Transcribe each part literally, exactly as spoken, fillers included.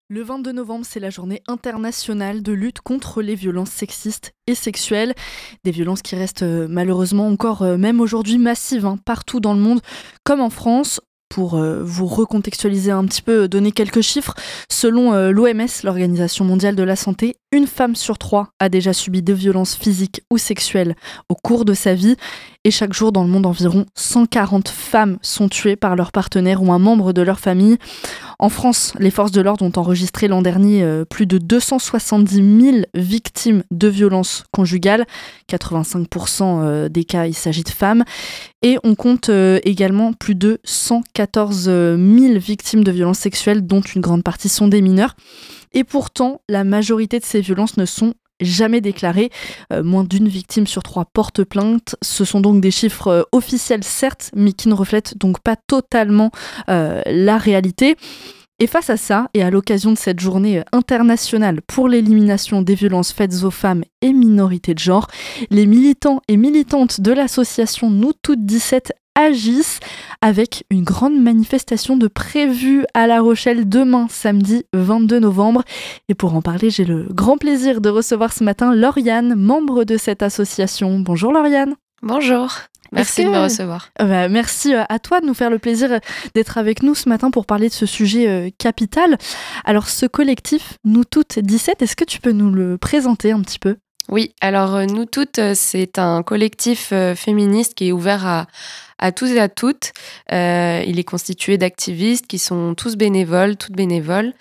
Le vingt-deux novembre, c'est la journée internationale de lutte contre les violences sexistes et sexuelles. Des violences qui restent euh, malheureusement encore, euh, même aujourd'hui, massives hein, partout dans le monde, comme en France. Pour euh, vous recontextualiser un petit peu, donner quelques chiffres, selon euh, l'O M S, l'Organisation mondiale de la santé, une femme sur trois a déjà subi des violences physiques ou sexuelles au cours de sa vie. Et chaque jour dans le monde, environ cent quarante femmes sont tuées par leur partenaire ou un membre de leur famille. En France, les forces de l'ordre ont enregistré l'an dernier euh, plus de deux cent soixante-dix mille victimes de violences conjugales. quatre-vingt-cinq pour cent euh, des cas, il s'agit de femmes. Et on compte euh, également plus de cent quatorze mille victimes de violences sexuelles, dont une grande partie sont des mineurs. Et pourtant, la majorité de ces violences ne sont jamais déclarées. Euh, moins d'une victime sur trois porte plainte. Ce sont donc des chiffres euh, officiels, certes, mais qui ne reflètent donc pas totalement euh, la réalité. Et face à ça, et à l'occasion de cette journée internationale pour l'élimination des violences faites aux femmes et minorités de genre, les militants et militantes de l'association Nous Toutes dix-sept agissent avec une grande manifestation de prévue à La Rochelle demain, samedi vingt-deux novembre. Et pour en parler, j'ai le grand plaisir de recevoir ce matin Lauriane, membre de cette association. Bonjour Lauriane. Bonjour. Merci que... de me recevoir. Euh, bah, merci à toi de nous faire le plaisir d'être avec nous ce matin pour parler de ce sujet euh, capital. Alors ce collectif Nous Toutes dix-sept, est-ce que tu peux nous le présenter un petit peu ? Oui, alors euh, Nous Toutes, c'est un collectif euh, féministe qui est ouvert à, à tous et à toutes. Euh, il est constitué d'activistes qui sont tous bénévoles, toutes bénévoles,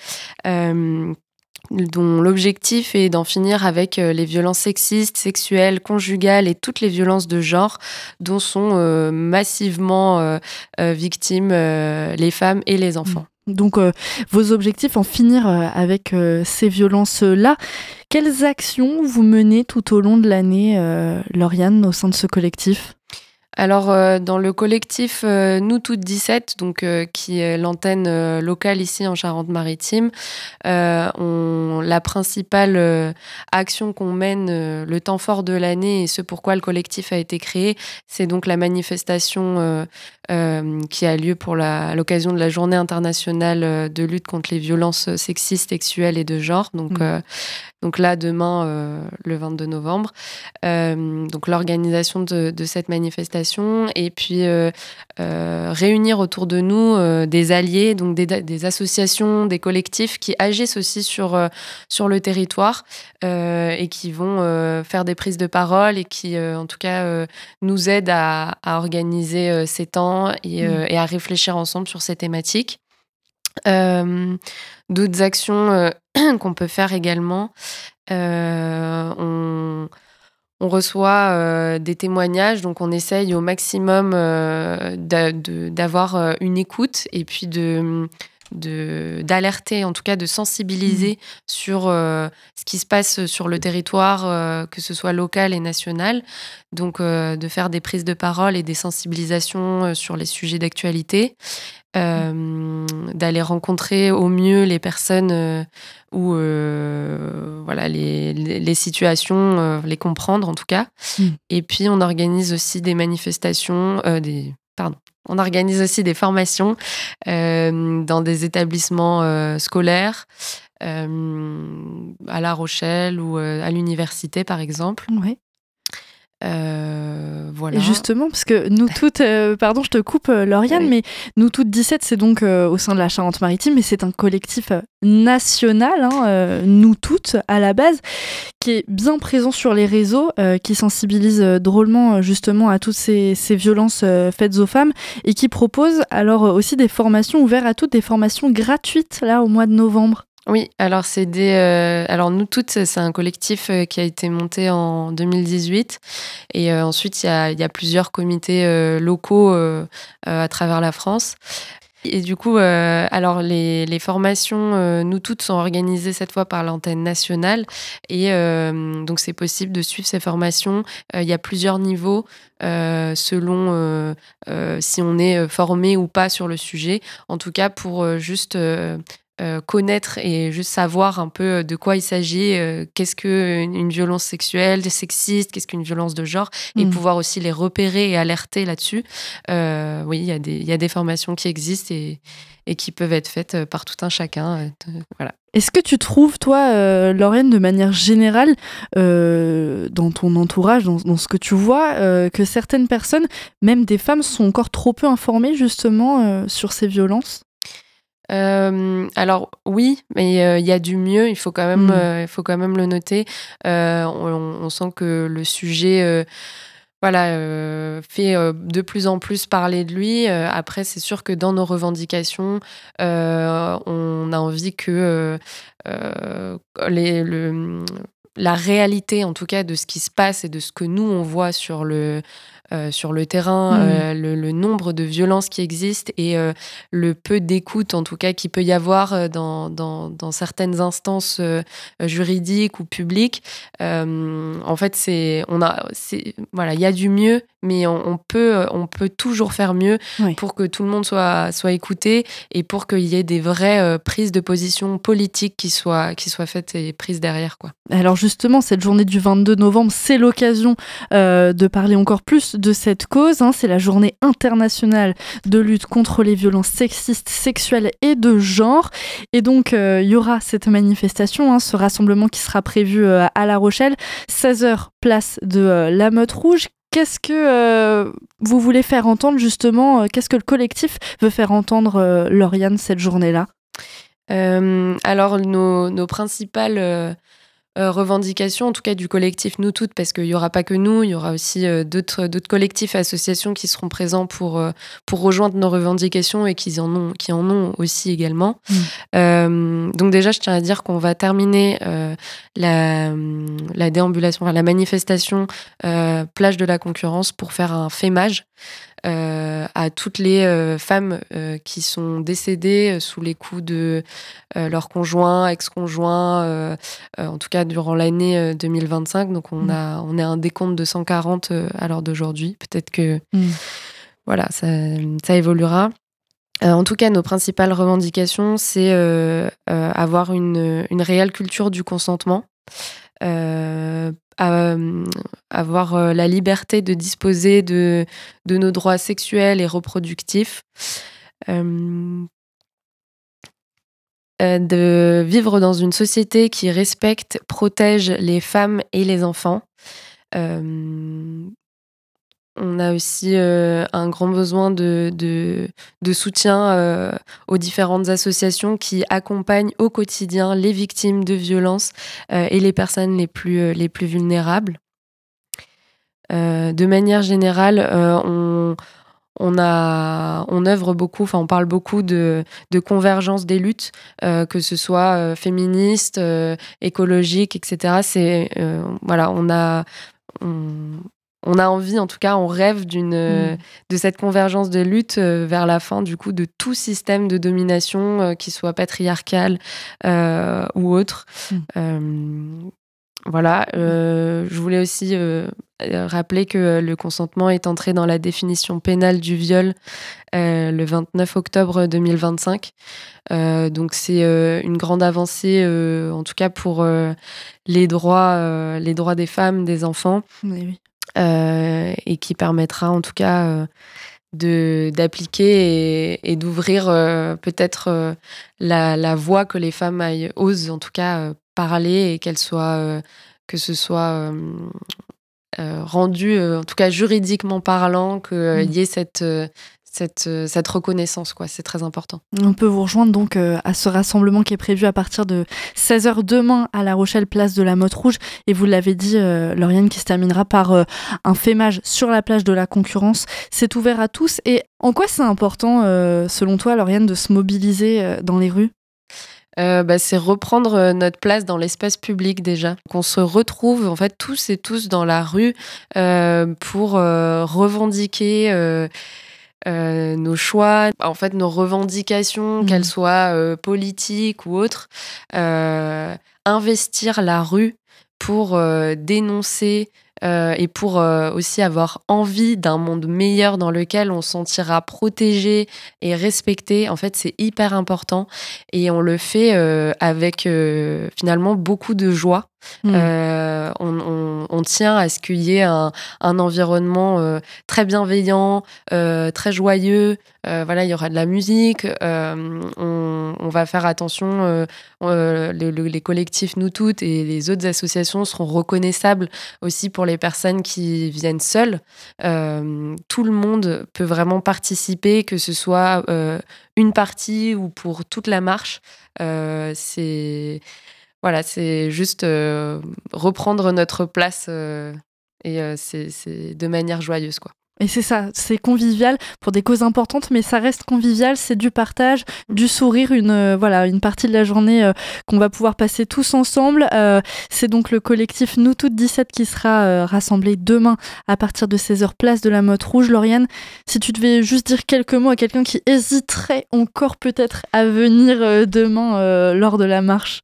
euh, dont l'objectif est d'en finir avec les violences sexistes, sexuelles, conjugales et toutes les violences de genre dont sont euh, massivement euh, euh, victimes euh, les femmes et les enfants. Donc euh, vos objectifs, en finir euh, avec euh, ces violences-là. Quelles actions vous menez tout au long de l'année, euh, Lauriane, au sein de ce collectif ? Alors, euh, dans le collectif euh, Nous Toutes dix-sept, donc, euh, qui est l'antenne euh, locale ici en Charente-Maritime, euh, on, la principale euh, action qu'on mène euh, le temps fort de l'année et ce pourquoi le collectif a été créé, c'est donc la manifestation euh, euh, qui a lieu pour la, à l'occasion de la Journée internationale de lutte contre les violences sexistes, sexuelles et de genre. Donc, mmh. euh, donc là, demain, euh, le vingt-deux novembre. Euh, donc l'organisation de, de cette manifestation et puis euh, euh, réunir autour de nous euh, des alliés, donc des, des associations, des collectifs qui agissent aussi sur, euh, sur le territoire euh, et qui vont euh, faire des prises de parole et qui, euh, en tout cas, euh, nous aident à, à organiser euh, ces temps et, euh, et à réfléchir ensemble sur ces thématiques. Euh, d'autres actions euh, qu'on peut faire également, euh, on... On reçoit euh, des témoignages, donc on essaye au maximum euh, d'a, de, d'avoir une écoute et puis de, de, d'alerter, en tout cas de sensibiliser mmh. sur euh, ce qui se passe sur le territoire, euh, que ce soit local et national. Donc euh, de faire des prises de parole et des sensibilisations sur les sujets d'actualité. Euh, d'aller rencontrer au mieux les personnes euh, ou euh, voilà les, les, les situations, euh, les comprendre en tout cas. Mm. Et puis on organise aussi des manifestations, euh, des pardon, on organise aussi des formations euh, dans des établissements euh, scolaires. Euh, à La Rochelle ou euh, à l'université par exemple. Ouais. Euh, voilà. Et justement, parce que nous toutes, euh, pardon, je te coupe, euh, Lauriane, oui. mais Nous Toutes dix-sept, c'est donc euh, au sein de la Charente-Maritime, mais c'est un collectif euh, national, hein, euh, Nous Toutes à la base, qui est bien présent sur les réseaux, euh, qui sensibilise euh, drôlement euh, justement à toutes ces, ces violences euh, faites aux femmes et qui propose alors euh, aussi des formations ouvertes à toutes, des formations gratuites là au mois de novembre. Oui, alors c'est des, euh, alors Nous Toutes, c'est un collectif euh, qui a été monté en deux mille dix-huit et euh, ensuite il y a, il y a plusieurs comités euh, locaux euh, euh, à travers la France. Et du coup, euh, alors les, les formations euh, Nous Toutes sont organisées cette fois par l'antenne nationale et euh, donc c'est possible de suivre ces formations. Euh, il y a plusieurs niveaux euh, selon euh, euh, si on est formé ou pas sur le sujet. En tout cas, pour euh, juste euh, Euh, connaître et juste savoir un peu de quoi il s'agit, euh, qu'est-ce qu'une une violence sexuelle, sexiste, qu'est-ce qu'une violence de genre, mmh. et pouvoir aussi les repérer et alerter là-dessus. Euh, oui, il y a des, il y a des formations qui existent et, et qui peuvent être faites par tout un chacun. Euh, de, voilà. Est-ce que tu trouves, toi, euh, Lauriane, de manière générale, euh, dans ton entourage, dans, dans ce que tu vois, euh, que certaines personnes, même des femmes, sont encore trop peu informées justement euh, sur ces violences ? Euh, alors oui, mais il euh, y a du mieux. Il faut quand même, il mmh. euh, faut quand même le noter. Euh, on, on sent que le sujet, euh, voilà, euh, fait euh, de plus en plus parler de lui. Euh, après, c'est sûr que dans nos revendications, euh, on a envie que euh, les, le, la réalité, en tout cas, de ce qui se passe et de ce que nous on voit sur le Euh, sur le terrain, mmh. euh, le, le nombre de violences qui existent et euh, le peu d'écoute, en tout cas, qu'il peut y avoir dans, dans, dans certaines instances euh, juridiques ou publiques. Euh, en fait, c'est, on a, c'est, voilà, il y a du mieux, mais on, on, peut, on peut toujours faire mieux oui. pour que tout le monde soit, soit écouté et pour qu'il y ait des vraies euh, prises de position politiques qui soient, qui soient faites et prises derrière, quoi. Alors justement, cette journée du vingt-deux novembre, c'est l'occasion euh, de parler encore plus de cette cause. Hein. C'est la journée internationale de lutte contre les violences sexistes, sexuelles et de genre. Et donc, il euh, y aura cette manifestation, hein, ce rassemblement qui sera prévu euh, à La Rochelle, seize heures, place de euh, la Meute Rouge. Qu'est-ce que euh, vous voulez faire entendre justement euh, Qu'est-ce que le collectif veut faire entendre, euh, Lauriane, cette journée-là ? euh, Alors, nos, nos principales... Euh... Euh, revendications, en tout cas du collectif Nous Toutes, parce qu'il n'y aura pas que nous, il y aura aussi euh, d'autres, d'autres collectifs et associations qui seront présents pour, euh, pour rejoindre nos revendications et qui en ont, qui en ont aussi également. Mmh. Euh, donc déjà, je tiens à dire qu'on va terminer euh, la, la déambulation, enfin, la manifestation euh, plage de la Concurrence pour faire un fémage Euh, à toutes les euh, femmes euh, qui sont décédées euh, sous les coups de euh, leurs conjoints, ex-conjoints, euh, euh, en tout cas durant l'année euh, deux mille vingt-cinq. Donc on, mmh. a, on est à un décompte de cent quarante euh, à l'heure d'aujourd'hui. Peut-être que mmh. voilà, ça, ça évoluera. Euh, en tout cas, nos principales revendications, c'est euh, euh, avoir une, une réelle culture du consentement. Euh, à, euh, avoir euh, la liberté de disposer de, de nos droits sexuels et reproductifs, euh, euh, de vivre dans une société qui respecte, protège les femmes et les enfants. Euh, On a aussi euh, un grand besoin de, de, de soutien euh, aux différentes associations qui accompagnent au quotidien les victimes de violences euh, et les personnes les plus, euh, les plus vulnérables. Euh, de manière générale, euh, on, on, a, on œuvre beaucoup, enfin on parle beaucoup de, de convergence des luttes, euh, que ce soit euh, féministe, euh, écologique, et cetera. C'est, euh, voilà, on a... On, On a envie, en tout cas, on rêve d'une, mmh. de cette convergence de lutte vers la fin, du coup, de tout système de domination, euh, qui soit patriarcal euh, ou autre. Mmh. Euh, voilà. Euh, je voulais aussi euh, rappeler que le consentement est entré dans la définition pénale du viol euh, le vingt-neuf octobre deux mille vingt-cinq. Euh, donc c'est euh, une grande avancée, euh, en tout cas pour euh, les droits, euh, les droits des femmes, des enfants. Oui, oui. Euh, et qui permettra en tout cas euh, de, d'appliquer et, et d'ouvrir euh, peut-être euh, la, la voie que les femmes aillent, osent en tout cas euh, parler et qu'elles soient, euh, que ce soit euh, euh, rendu, euh, en tout cas juridiquement parlant, qu'il euh, mmh. y ait cette, euh, cette, cette reconnaissance, quoi. C'est très important. On peut vous rejoindre donc euh, à ce rassemblement qui est prévu à partir de seize heures demain à La Rochelle, place de la Meute Rouge. Et vous l'avez dit, euh, Lauriane, qui se terminera par euh, un fémage sur la plage de la Concurrence. C'est ouvert à tous. Et en quoi c'est important, euh, selon toi, Lauriane, de se mobiliser euh, dans les rues ? Euh, bah, c'est reprendre notre place dans l'espace public déjà. Qu'on se retrouve en fait tous et tous dans la rue euh, pour euh, revendiquer euh, euh, nos choix, en fait nos revendications, mmh. qu'elles soient euh, politiques ou autres. Euh, investir la rue pour euh, dénoncer Euh, et pour euh, aussi avoir envie d'un monde meilleur dans lequel on se sentira protégé et respecté. En fait, c'est hyper important et on le fait euh, avec euh, finalement beaucoup de joie. Mmh. Euh, on, on, on tient à ce qu'il y ait un, un environnement euh, très bienveillant, euh, très joyeux. Euh, voilà, il y aura de la musique. Euh, on, on va faire attention. Euh, euh, le, le, les collectifs Nous Toutes et les autres associations seront reconnaissables aussi pour les personnes qui viennent seules. Euh, tout le monde peut vraiment participer, que ce soit euh, une partie ou pour toute la marche. Euh, c'est voilà, c'est juste euh, reprendre notre place euh, et euh, c'est, c'est de manière joyeuse, quoi. Et c'est ça, c'est convivial pour des causes importantes, mais ça reste convivial, c'est du partage, du sourire, une, euh, voilà, une partie de la journée euh, qu'on va pouvoir passer tous ensemble. Euh, c'est donc le collectif Nous Toutes dix-sept qui sera euh, rassemblé demain à partir de seize heures, place de la Motte Rouge. Lauriane, si tu devais juste dire quelques mots à quelqu'un qui hésiterait encore peut-être à venir euh, demain euh, lors de la marche.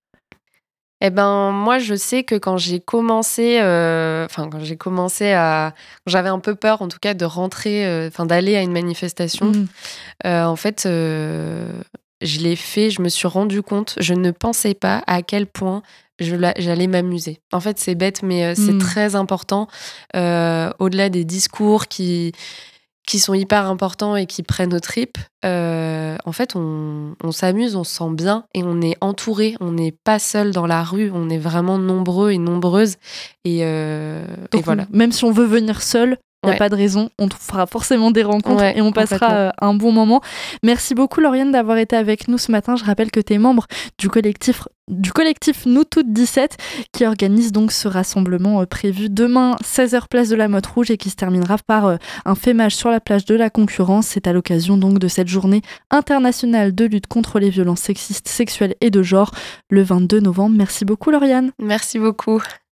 Eh ben, moi, je sais que quand j'ai commencé, euh, enfin, quand j'ai commencé à, j'avais un peu peur, en tout cas, de rentrer, enfin, euh, d'aller à une manifestation. Mmh. Euh, en fait, euh, je l'ai fait, je me suis rendu compte, je ne pensais pas à quel point je la, j'allais m'amuser. En fait, c'est bête, mais euh, c'est mmh. très important. Euh, au-delà des discours qui qui sont hyper importants et qui prennent aux tripes, euh, en fait, on, on s'amuse, on se sent bien et on est entouré. On n'est pas seul dans la rue, on est vraiment nombreux et nombreuses. Et, euh, Donc, et voilà. Même si on veut venir seul, il n'y a ouais. pas de raison, on fera forcément des rencontres ouais, et on passera euh, un bon moment. Merci beaucoup Lauriane d'avoir été avec nous ce matin. Je rappelle que tu es membre du collectif, du collectif Nous Toutes dix-sept qui organise donc ce rassemblement euh, prévu demain seize heures place de la Motte Rouge et qui se terminera par euh, un fémage sur la plage de la Concurrence. C'est à l'occasion donc de cette journée internationale de lutte contre les violences sexistes, sexuelles et de genre le vingt-deux novembre. Merci beaucoup Lauriane. Merci beaucoup.